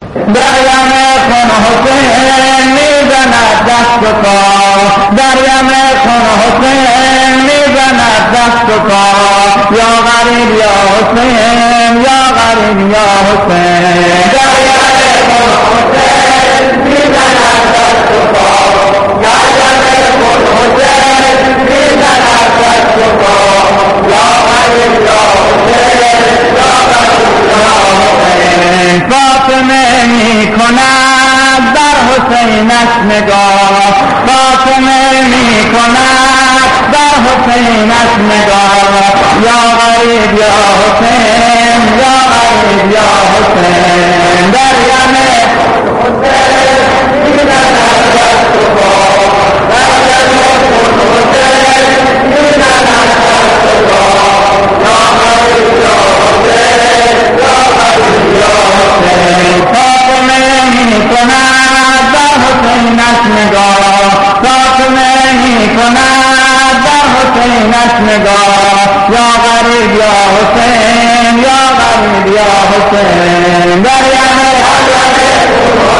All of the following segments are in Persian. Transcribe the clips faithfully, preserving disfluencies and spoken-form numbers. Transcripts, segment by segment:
دریم خون حسین میزند دست و پا دریم خون حسین میزند دست و پا یا غریب یا حسین یا غریب یا حسین دریم خون حسین میزند دست و پا دریم خون حسین میزند دست و پا یا غریب یا حسین یا غریب یا حسین فاطمه می کند در حسینش نگاه فاطمه می کند در حسینش نگاه یا غریب یا حسین یا غریب یا حسین دریم حسین میزند دست و پا دریم حسین میزند دست و پا یا غریب یا حسین یا غریب یا حسین فاطمه می کند در حسینش نگاه فاطمه می کند در حسینش نگاه یا غریب یا حسین یا غریب یا حسین دریم حسین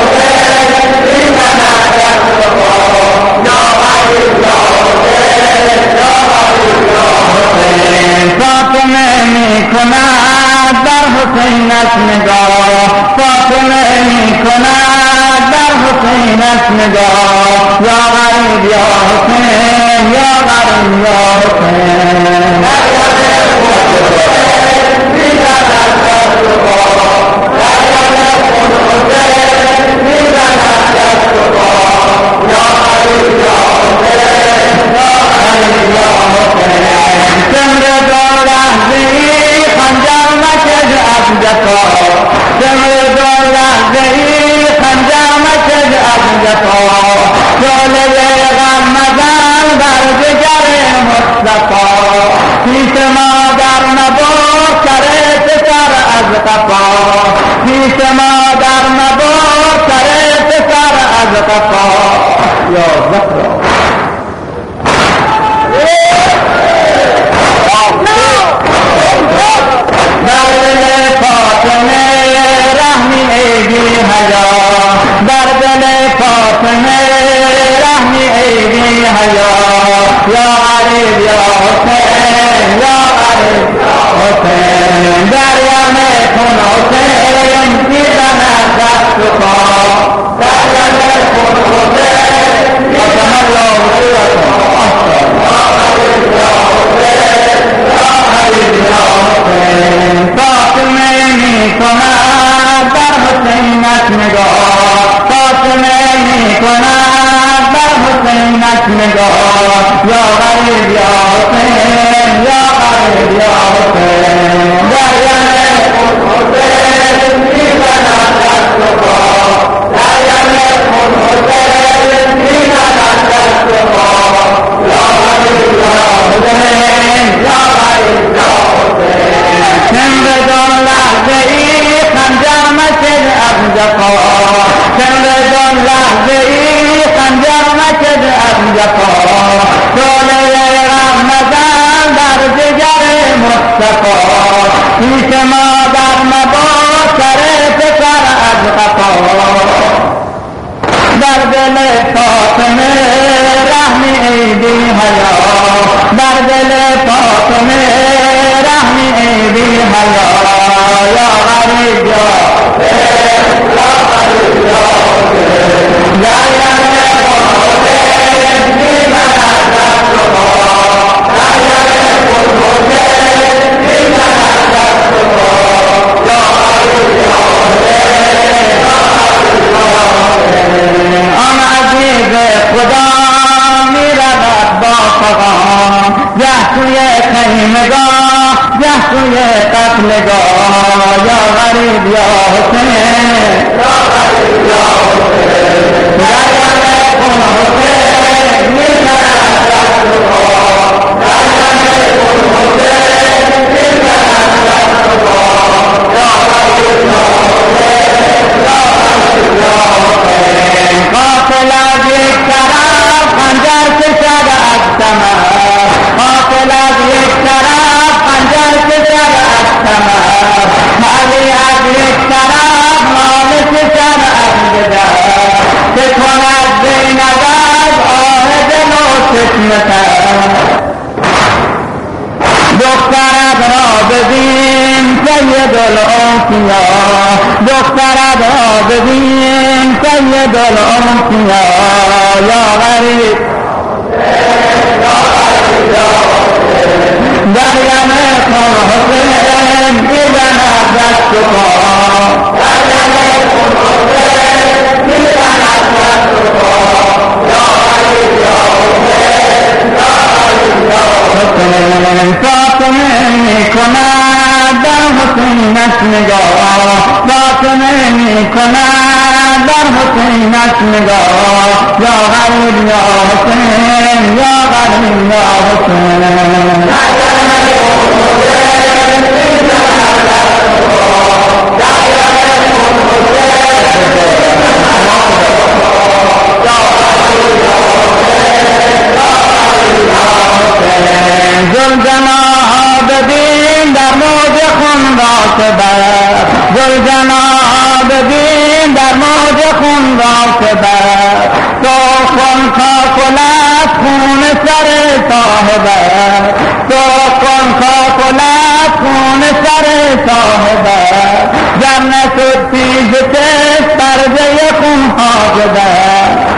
میزند دست و پا یا غریب یا حسین یا غریب یا حسین فاطمه می کند در حسینش نگاه فاطمه می کند در حسینش نگاه یا غریب یا حسین یا غریب یا حسین پیش مادر نبو سر پسر از قفا پیش مادر نبو سر پسر از قفا یا زهرا در دل فاطمه رحمی ایدی حیا در دل فاطمه رحمی ایدی حیا یا غریب یا حسین یا غریب یا حسین دریم خون حسین میزند دست و پا دریم خون حسین میزند دست و پا یا غریب یا حسین یا غریب یا حسین فاطمه می کند در حسینش نگاه فاطمه می کند در حسینش نگاه یا غریب یا حسین یا غریب یا حسین دریم خون حسین میزند دست و پا دریم خون حسین میزند دست و پا یا غریب یا حسین یا غریب یا حسین چندان لحظه ای خنجر مشد از جفا چندان لحظه ای خنجر مشد از جفا شعله رحمتن در جگر مصطفی پیش مادر نبا سر پسر از قفا در دل فاطمه رحمی ایدی حیا در دل فاطمه رحمی ایدی حیا یا غریب یا حسین یا غریب یا حسین دریم خون حسین میزند دست و پا دریم خون حسین میزند دست و پا یا غریب یا حسین یا غریب یا حسین آن عزیز خدا میرود با فغان گه توی خیمگاه گه توی قتلگاه یا غریب یا حسین العابدین سید الانبیاء یا غریب در یم کن حسین میزند دست و پا فاطمه میکند در حسینش نگاه فاطمه میکند در حسینش نگاه یا غریب یا حسین یا غریب یا حسین زلجناب دین در موج خون راکبت زلجناب دین در موج خون راکبت تو کن کاکلت خون سر صاحبت تو کن کاکلت خون سر صاحبت جنت تیز تیز پرده خون حاجبت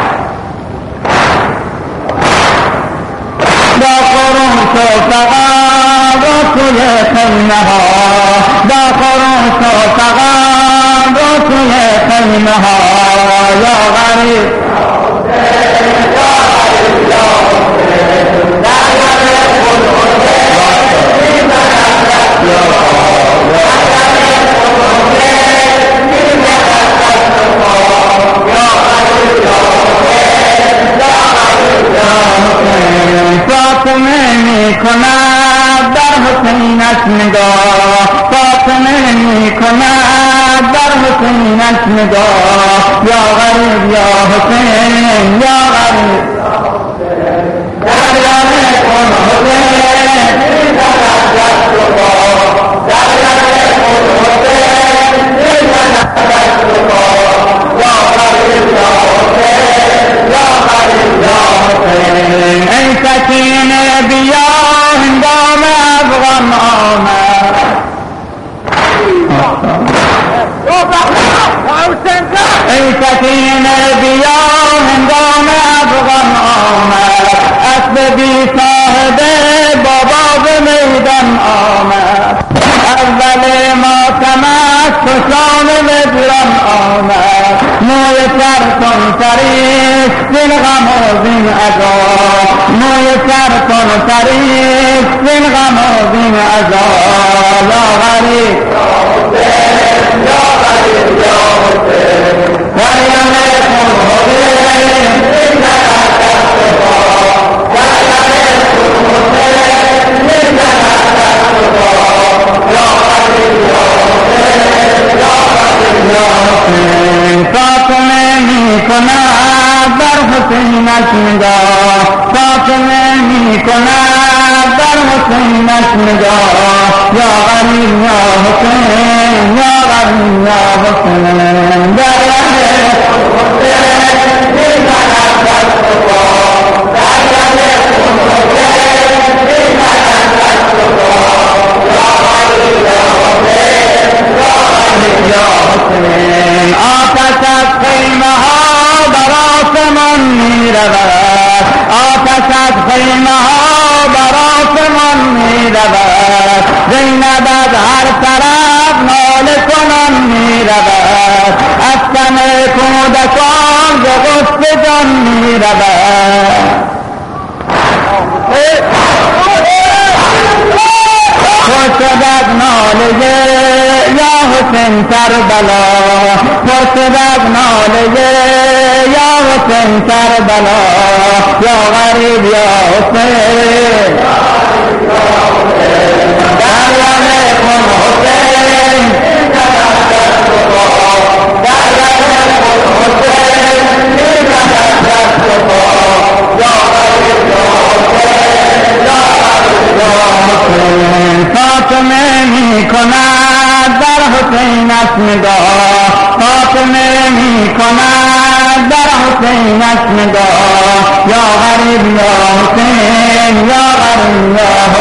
دا قرون شو فقط رو توی خیمه ها دا قرون شو فقط رو توی خیمه ها یا غریب فاطمه میکند در حسینش نگاه فاطمه میکند در حسینش نگاه یا غریب یا حسین یا غریب در یم کن حسین میزند دست و پا در یم کن حسین میزند دست و پا یا غریب یا حسین یا غریب یا حسین ای سکینه بیا هنگام افغان آمد ای سکینه بیا هنگام افغان آمد اسب بی صاحبه بابا به میدان آمد اول ماتمت خوشان مجران آمد موی سر کن سریش زین غم و زین عزا موی سر کن سریش زین غم و زین عزا یا غریب یا غریب یا حسین در یم کن حسین میزند دست و پا در یم کن حسین میزند دست و پا یا غریب یا حسین یا غریب یا حسین فاطمه میکند در حسینش نگاه فاطمه میکند در حسینش نگاه یا غریب یا حسین یا غریب یا حسین در یم کن حسین میزند دست و پا در یم کن حسین میزند دست و پا یا غریب یا حسین یا غریب یا حسین آتش از خیمه ها بر آسمان میرود آتش از خیمه ها بر آسمان میرود زینب از هر طرف ناله کنان میرود از تن کودکان ز غصه جان میرود پرسد از ناله یا حسین کربلا پرسد از ناله یا حسین کربلا یا غریب یا حسین در یم کن حسین میزند دست و پا در یم کن حسین میزند دست و پا یا غریب یا حسین یا غریب یا حسین فاطمه میکند در حسینش نگاه فاطمه میکند در حسینش نگاه یا غریب یا حسین یا غریب یا